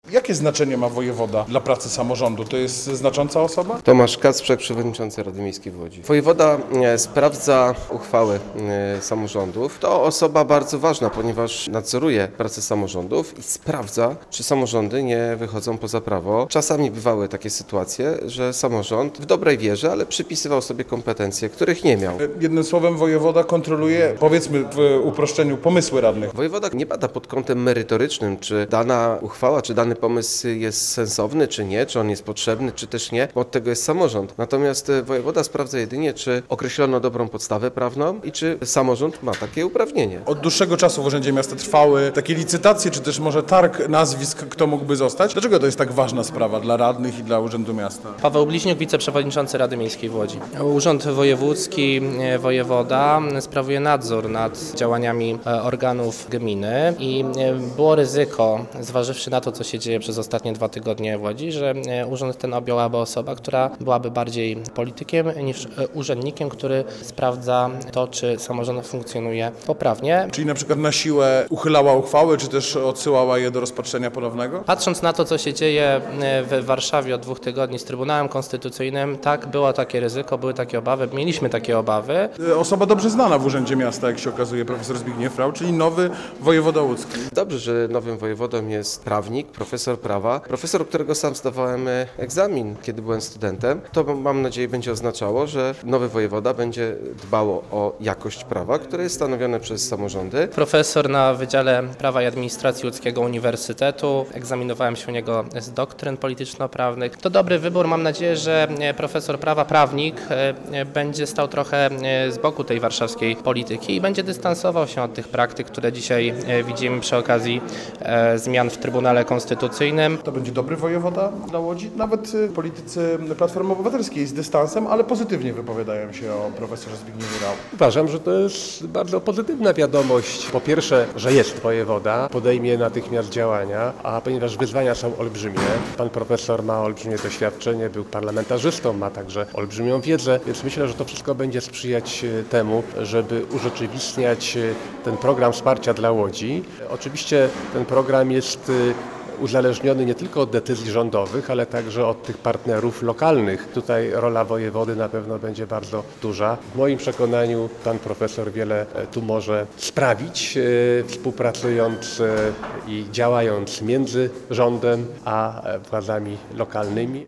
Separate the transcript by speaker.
Speaker 1: Jakie znaczenie ma wojewoda dla pracy samorządu? To jest znacząca osoba?
Speaker 2: Tomasz Kacprzak, przewodniczący Rady Miejskiej w Łodzi. Wojewoda sprawdza uchwały samorządów. To osoba bardzo ważna, ponieważ nadzoruje pracę samorządów i sprawdza, czy samorządy nie wychodzą poza prawo. Czasami bywały takie sytuacje, że samorząd w dobrej wierze, ale przypisywał sobie kompetencje, których nie miał.
Speaker 1: Jednym słowem wojewoda kontroluje, powiedzmy w uproszczeniu, pomysły radnych.
Speaker 2: Wojewoda nie bada pod kątem merytorycznym, czy dana uchwała, czy dany pomysł jest sensowny, czy nie, czy on jest potrzebny, czy też nie, bo od tego jest samorząd. Natomiast wojewoda sprawdza jedynie, czy określono dobrą podstawę prawną i czy samorząd ma takie uprawnienie.
Speaker 1: Od dłuższego czasu w Urzędzie Miasta trwały takie licytacje, czy też może targ nazwisk, kto mógłby zostać. Dlaczego to jest tak ważna sprawa dla radnych i dla Urzędu Miasta?
Speaker 3: Paweł Bliźniuk, wiceprzewodniczący Rady Miejskiej w Łodzi. Urząd Wojewódzki, wojewoda sprawuje nadzór nad działaniami organów gminy i było ryzyko, zważywszy na to, co się dzieje przez ostatnie 2 tygodnie w Łodzi, że urząd ten objęłaby osoba, która byłaby bardziej politykiem niż urzędnikiem, który sprawdza to, czy samorząd funkcjonuje poprawnie.
Speaker 1: Czyli na przykład na siłę uchylała uchwały, czy też odsyłała je do rozpatrzenia ponownego?
Speaker 3: Patrząc na to, co się dzieje w Warszawie od 2 tygodni z Trybunałem Konstytucyjnym, tak, było takie ryzyko, były takie obawy, mieliśmy takie obawy.
Speaker 1: Osoba dobrze znana w Urzędzie Miasta, jak się okazuje, profesor Zbigniew Rau, czyli nowy wojewoda łódzki.
Speaker 2: Dobrze, że nowym wojewodą jest prawnik, profesor prawa, profesor, którego sam zdawałem egzamin, kiedy byłem studentem. To mam nadzieję będzie oznaczało, że nowy wojewoda będzie dbało o jakość prawa, które jest stanowione przez samorządy.
Speaker 3: Profesor na Wydziale Prawa i Administracji Łódzkiego Uniwersytetu. Egzaminowałem się u niego z doktryn polityczno-prawnych. To dobry wybór. Mam nadzieję, że profesor prawa, prawnik będzie stał trochę z boku tej warszawskiej polityki i będzie dystansował się od tych praktyk, które dzisiaj widzimy przy okazji zmian w Trybunale Konstytucyjnym.
Speaker 1: To będzie dobry wojewoda dla Łodzi. Nawet politycy Platformy Obywatelskiej z dystansem, ale pozytywnie wypowiadają się o profesorze Zbigniewie Rau.
Speaker 4: Uważam, że to jest bardzo pozytywna wiadomość. Po pierwsze, że jest wojewoda, podejmie natychmiast działania, a ponieważ wyzwania są olbrzymie, pan profesor ma olbrzymie doświadczenie, był parlamentarzystą, ma także olbrzymią wiedzę, więc myślę, że to wszystko będzie sprzyjać temu, żeby urzeczywistniać ten program wsparcia dla Łodzi. Oczywiście ten program jest uzależniony nie tylko od decyzji rządowych, ale także od tych partnerów lokalnych. Tutaj rola wojewody na pewno będzie bardzo duża. W moim przekonaniu pan profesor wiele tu może sprawić, współpracując i działając między rządem a władzami lokalnymi.